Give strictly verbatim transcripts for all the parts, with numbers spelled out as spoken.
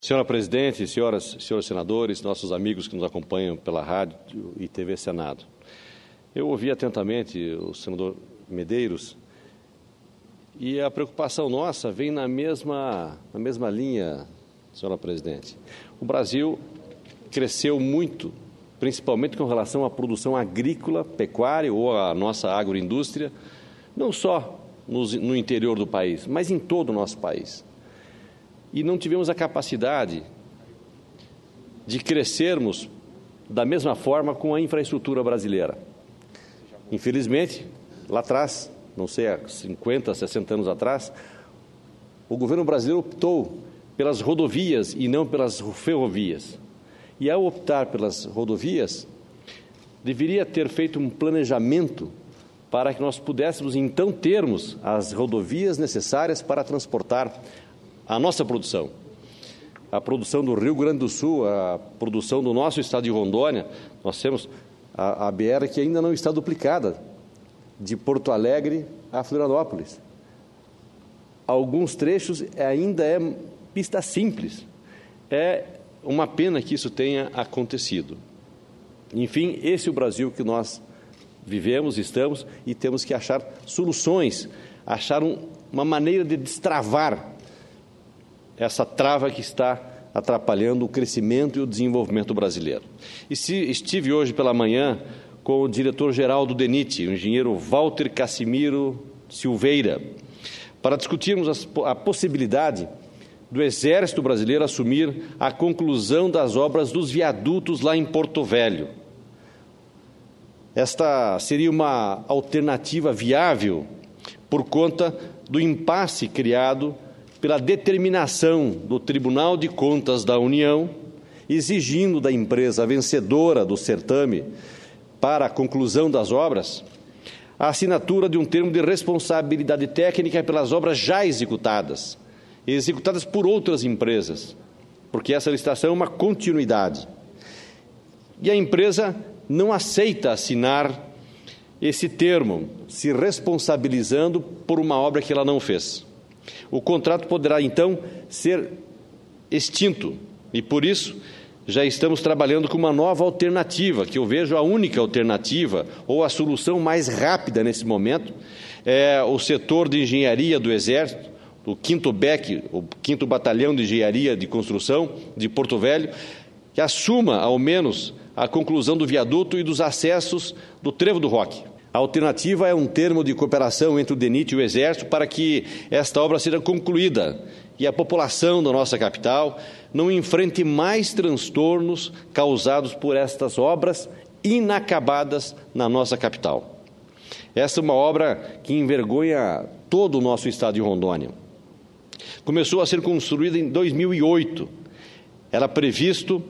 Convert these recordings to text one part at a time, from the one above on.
Senhora Presidente, senhoras e senhores senadores, nossos amigos que nos acompanham pela rádio e T V Senado. Eu ouvi atentamente o senador Medeiros e a preocupação nossa vem na mesma, na mesma linha, senhora Presidente. O Brasil cresceu muito, principalmente com relação à produção agrícola, pecuária ou à nossa agroindústria, não só no, no interior do país, mas em todo o nosso país. E não tivemos a capacidade de crescermos da mesma forma com a infraestrutura brasileira. Infelizmente, lá atrás, não sei, há cinquenta, sessenta anos atrás, o governo brasileiro optou pelas rodovias e não pelas ferrovias. E ao optar pelas rodovias, deveria ter feito um planejamento para que nós pudéssemos então termos as rodovias necessárias para transportar a nossa produção, a produção do Rio Grande do Sul, a produção do nosso estado de Rondônia. Nós temos a, a B R que ainda não está duplicada, de Porto Alegre a Florianópolis. Alguns trechos ainda é pista simples. É uma pena que isso tenha acontecido. Enfim, esse é o Brasil que nós vivemos, estamos, e temos que achar soluções, achar um, uma maneira de destravar essa trava que está atrapalhando o crescimento e o desenvolvimento brasileiro. E se estive hoje pela manhã com o diretor-geral do DENIT, o engenheiro Walter Cassimiro Silveira, para discutirmos a possibilidade do Exército Brasileiro assumir a conclusão das obras dos viadutos lá em Porto Velho. Esta seria uma alternativa viável por conta do impasse criado pela determinação do Tribunal de Contas da União, exigindo da empresa vencedora do certame para a conclusão das obras a assinatura de um termo de responsabilidade técnica pelas obras já executadas, executadas por outras empresas, porque essa licitação é uma continuidade. E a empresa não aceita assinar esse termo, se responsabilizando por uma obra que ela não fez. O contrato poderá, então, ser extinto e, por isso, já estamos trabalhando com uma nova alternativa, que eu vejo a única alternativa ou a solução mais rápida nesse momento, é o setor de engenharia do Exército, o quinto B E C, o quinto Batalhão de Engenharia de Construção de Porto Velho, que assuma, ao menos, a conclusão do viaduto e dos acessos do Trevo do Roque. A alternativa é um termo de cooperação entre o DENIT e o Exército para que esta obra seja concluída e a população da nossa capital não enfrente mais transtornos causados por estas obras inacabadas na nossa capital. Essa é uma obra que envergonha todo o nosso estado de Rondônia. Começou a ser construída em dois mil e oito. Era previsto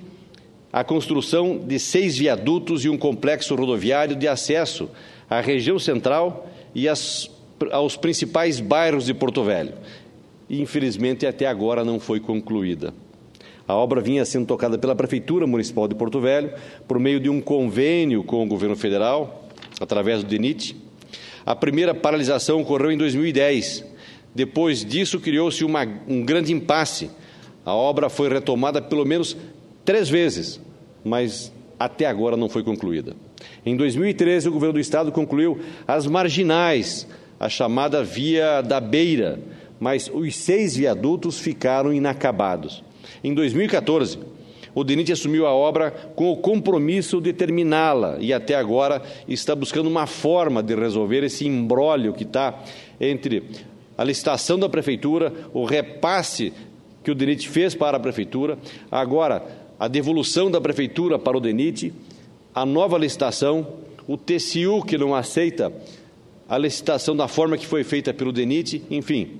a construção de seis viadutos e um complexo rodoviário de acesso à região central e as, aos principais bairros de Porto Velho. E, infelizmente, até agora não foi concluída. A obra vinha sendo tocada pela Prefeitura Municipal de Porto Velho por meio de um convênio com o governo federal, através do DENIT. A primeira paralisação ocorreu em dois mil e dez. Depois disso, criou-se uma, um grande impasse. A obra foi retomada pelo menos três vezes, mas até agora não foi concluída. Em dois mil e treze, o governo do Estado concluiu as marginais, a chamada Via da Beira, mas os seis viadutos ficaram inacabados. Em dois mil e quatorze, o DENIT assumiu a obra com o compromisso de terminá-la e até agora está buscando uma forma de resolver esse imbróglio que está entre a licitação da Prefeitura, o repasse que o DENIT fez para a Prefeitura, agora a devolução da Prefeitura para o DENIT, a nova licitação, o T C U que não aceita a licitação da forma que foi feita pelo DENIT, enfim,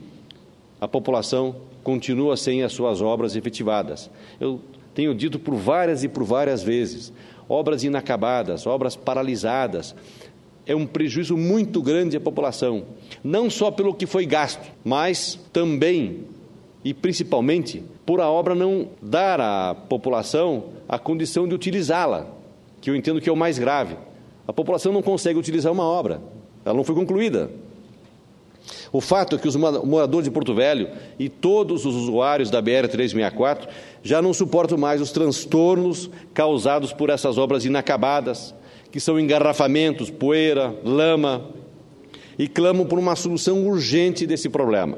a população continua sem as suas obras efetivadas. Eu tenho dito por várias e por várias vezes, obras inacabadas, obras paralisadas, é um prejuízo muito grande à população, não só pelo que foi gasto, mas também e principalmente por a obra não dar à população a condição de utilizá-la, que eu entendo que é o mais grave. A população não consegue utilizar uma obra, ela não foi concluída. O fato é que os moradores de Porto Velho e todos os usuários da B R trezentos e sessenta e quatro já não suportam mais os transtornos causados por essas obras inacabadas, que são engarrafamentos, poeira, lama, e clamam por uma solução urgente desse problema.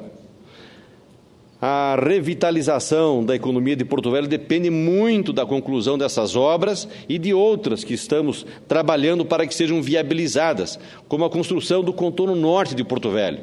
A revitalização da economia de Porto Velho depende muito da conclusão dessas obras e de outras que estamos trabalhando para que sejam viabilizadas, como a construção do contorno norte de Porto Velho.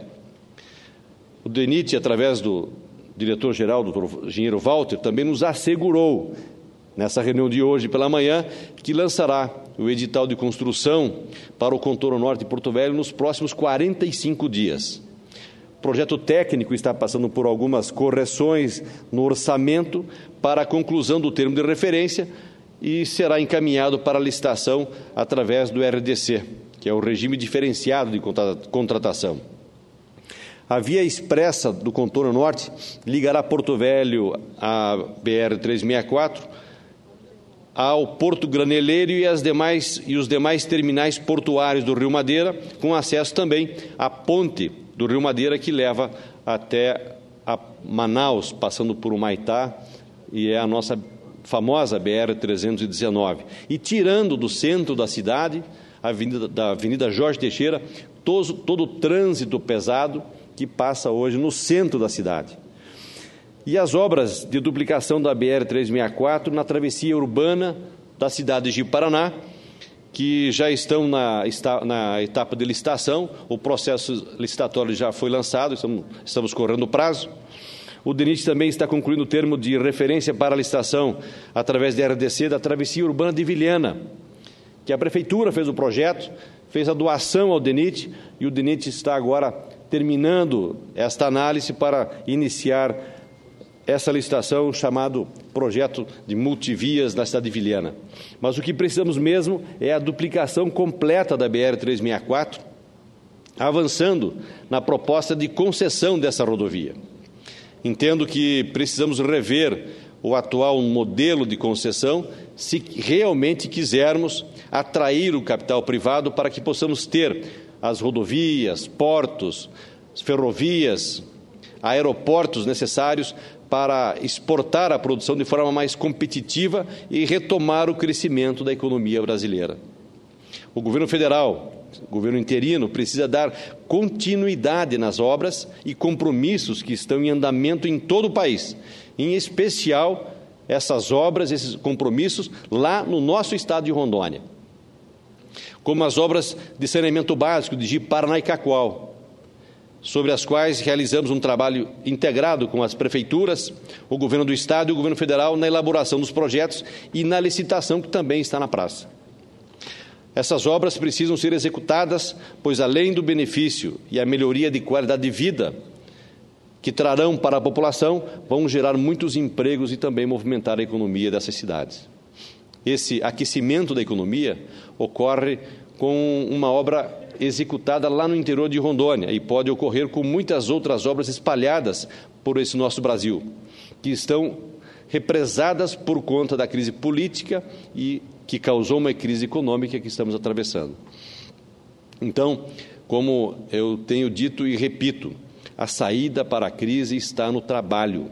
O DENIT, através do diretor-geral, doutor engenheiro Walter, também nos assegurou, nessa reunião de hoje pela manhã, que lançará o edital de construção para o contorno norte de Porto Velho nos próximos quarenta e cinco dias. O projeto técnico está passando por algumas correções no orçamento para a conclusão do termo de referência e será encaminhado para a licitação através do R D C, que é o regime diferenciado de contratação. A via expressa do contorno norte ligará Porto Velho à B R trezentos e sessenta e quatro, ao Porto Graneleiro e, as demais, e os demais terminais portuários do Rio Madeira, com acesso também à ponte do Rio Madeira, que leva até a Manaus, passando por Humaitá, e é a nossa famosa B R trezentos e dezenove. E tirando do centro da cidade, a avenida, da Avenida Jorge Teixeira, todo, todo o trânsito pesado que passa hoje no centro da cidade. E as obras de duplicação da B R trezentos e sessenta e quatro na travessia urbana da cidade de Paraná, que já estão na, na etapa de licitação. O processo licitatório já foi lançado, estamos, estamos correndo o prazo. O DENIT também está concluindo o termo de referência para a licitação através da R D C da travessia urbana de Vilhena, que a Prefeitura fez o projeto, fez a doação ao DENIT, e o DENIT está agora terminando esta análise para iniciar essa licitação, chamado projeto de multivias na cidade de Vilhena. Mas o que precisamos mesmo é a duplicação completa da B R trezentos e sessenta e quatro, avançando na proposta de concessão dessa rodovia. Entendo que precisamos rever o atual modelo de concessão se realmente quisermos atrair o capital privado para que possamos ter as rodovias, portos, ferrovias, aeroportos necessários para exportar a produção de forma mais competitiva e retomar o crescimento da economia brasileira. O governo federal, o governo interino, precisa dar continuidade nas obras e compromissos que estão em andamento em todo o país, em especial essas obras, esses compromissos lá no nosso estado de Rondônia, como as obras de saneamento básico de Ji-Paraná e Cacoal, sobre as quais realizamos um trabalho integrado com as prefeituras, o governo do estado e o governo federal na elaboração dos projetos e na licitação, que também está na praça. Essas obras precisam ser executadas, pois além do benefício e a melhoria de qualidade de vida que trarão para a população, vão gerar muitos empregos e também movimentar a economia dessas cidades. Esse aquecimento da economia ocorre com uma obra executada lá no interior de Rondônia e pode ocorrer com muitas outras obras espalhadas por esse nosso Brasil, que estão represadas por conta da crise política e que causou uma crise econômica que estamos atravessando. Então, como eu tenho dito e repito, a saída para a crise está no trabalho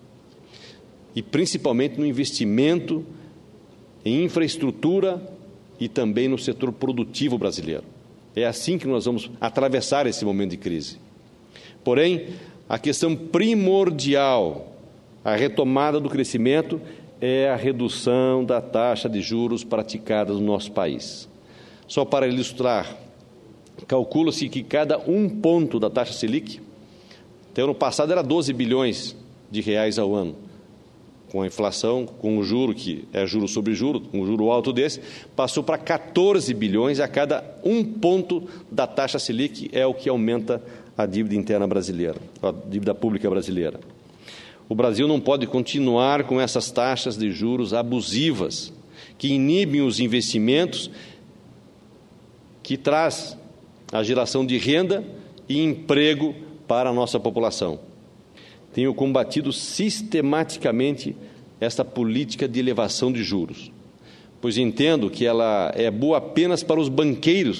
e principalmente no investimento em infraestrutura e também no setor produtivo brasileiro. É assim que nós vamos atravessar esse momento de crise. Porém, a questão primordial, a retomada do crescimento, é a redução da taxa de juros praticada no nosso país. Só para ilustrar, calcula-se que cada um ponto da taxa Selic, até ano passado era doze bilhões de reais ao ano. Com a inflação, com o juro, que é juro sobre juro, um juro alto desse, passou para quatorze bilhões a cada um ponto da taxa Selic, é o que aumenta a dívida interna brasileira, a dívida pública brasileira. O Brasil não pode continuar com essas taxas de juros abusivas, que inibem os investimentos, que traz a geração de renda e emprego para a nossa população. Tenho combatido sistematicamente esta política de elevação de juros, pois entendo que ela é boa apenas para os banqueiros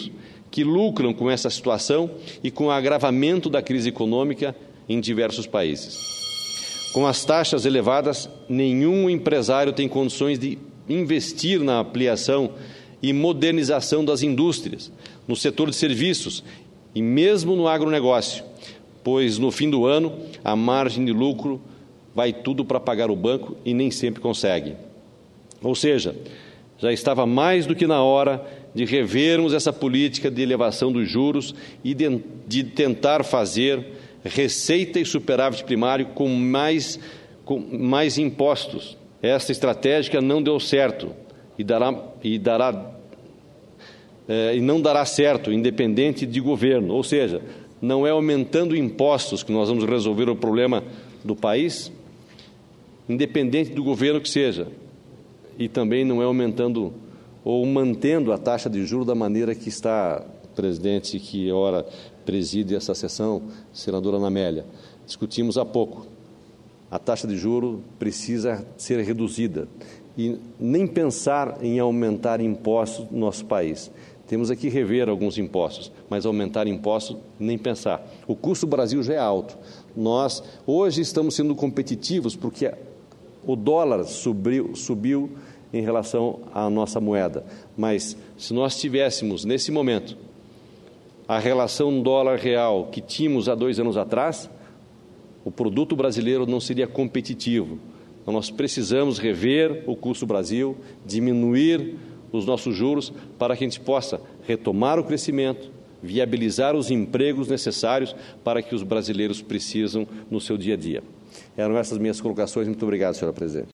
que lucram com essa situação e com o agravamento da crise econômica em diversos países. Com as taxas elevadas, nenhum empresário tem condições de investir na ampliação e modernização das indústrias, no setor de serviços e mesmo no agronegócio, pois no fim do ano a margem de lucro vai tudo para pagar o banco e nem sempre consegue. Ou seja, já estava mais do que na hora de revermos essa política de elevação dos juros e de, de tentar fazer receita e superávit primário com mais, com mais impostos. Essa estratégia não deu certo e, dará, e, dará, é, e não dará certo, independente de governo. Ou seja, não é aumentando impostos que nós vamos resolver o problema do país, independente do governo que seja. E também não é aumentando ou mantendo a taxa de juros da maneira que está, presidente, que ora preside essa sessão, senadora Ana Amélia. Discutimos há pouco. A taxa de juros precisa ser reduzida e nem pensar em aumentar impostos no nosso país. Temos aqui rever alguns impostos, mas aumentar impostos, nem pensar. O custo do Brasil já é alto. Nós, hoje, estamos sendo competitivos porque o dólar subiu, subiu em relação à nossa moeda. Mas, se nós tivéssemos, nesse momento, a relação dólar-real que tínhamos há dois anos atrás, o produto brasileiro não seria competitivo. Então, nós precisamos rever o custo do Brasil, diminuir os nossos juros para que a gente possa retomar o crescimento, viabilizar os empregos necessários para que os brasileiros precisam no seu dia a dia. Eram essas minhas colocações. Muito obrigado, senhora presidente.